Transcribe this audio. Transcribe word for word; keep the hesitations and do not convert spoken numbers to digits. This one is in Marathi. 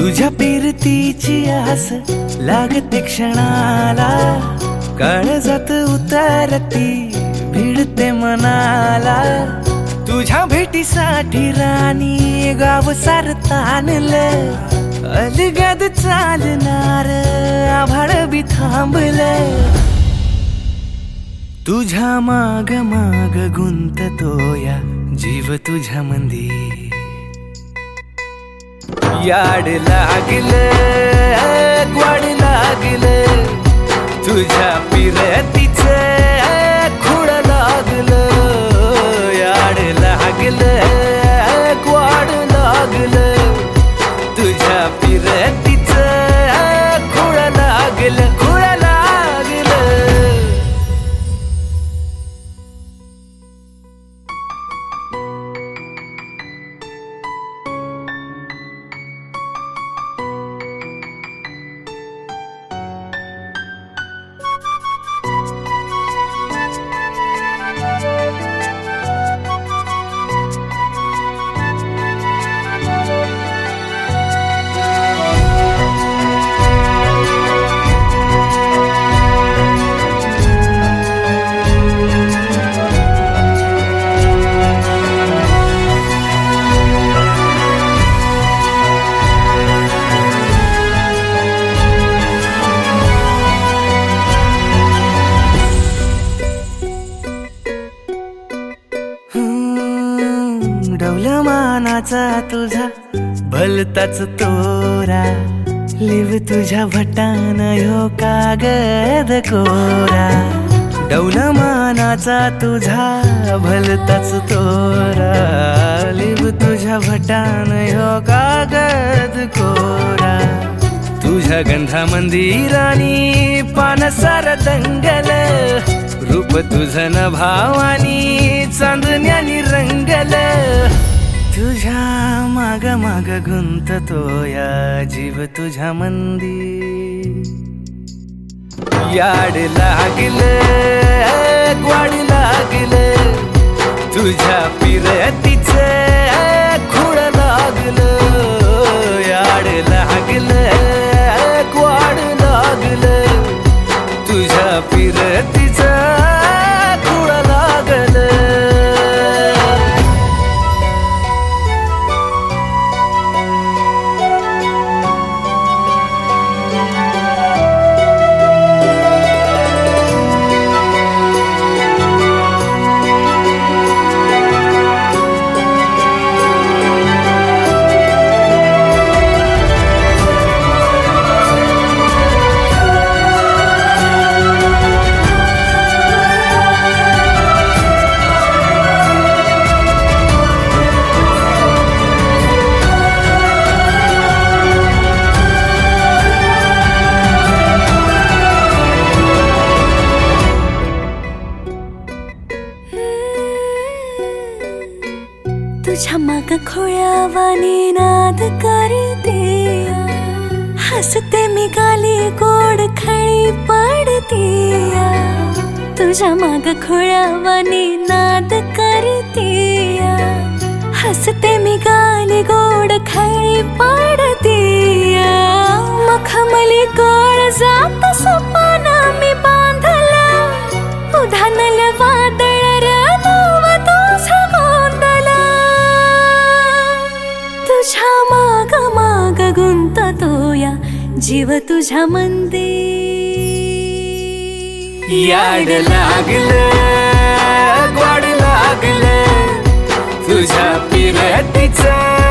तुझ्या पिरतीची आस लागते क्षणाला, काळजात उतरती भिडते मनाला. तुझ्या भेटीसाठी राणी गाव सार ताणलं, अलगद चालणार आभाळ बी थांबलं. तुझ्या माग माग गुंततो या जीव तुझ्या मंदी, याड लागलं ग्वाड लागलं तुझ्या पिरतीचं खूळ लागलं. याड लागलं ग्वाड लागलं तुझ्या पिरतीचं खूळ लागलं खूळ लागलं. डवल्या मानाचा तुझा भलताच तोरा, लिव तुझ्या भटान ह्यो कागद कोरा. डवल्या मानाचा तुझा भलताच तोरा, लिव तुझ्या भटान ह्यो कागद कोरा. तुझ्या गंधा मंदिरानी पानसार दंगल, रूप तुझं न भावानी चांदण्यानी रंगल. तुझ्या माग माग गुंततो या जीव तुझ्या मंदी, याड लागलं ग्वाड लागलं तुझ्या पिरतीचं खूळ लागलं. याड लागलं ग्वाड लागलं तुझ्या पिरतीचं खूळ लागलं. तुझ्या माग खोळ्यावानी नाद करते, हसते मी गाली गोड खळी पडते. तुझ्या माग खोळ्यावानी नाद करते, हसते मी गाली गोड खळी पडते. मखमली गोळ जात सोपान मी बांधला, उधानल वादळ तुझ्या माग माग गुंततो या जीव तुझ्या मंदी. याड लागलं ग्वाड लागलं तुझ्या पिरतीचं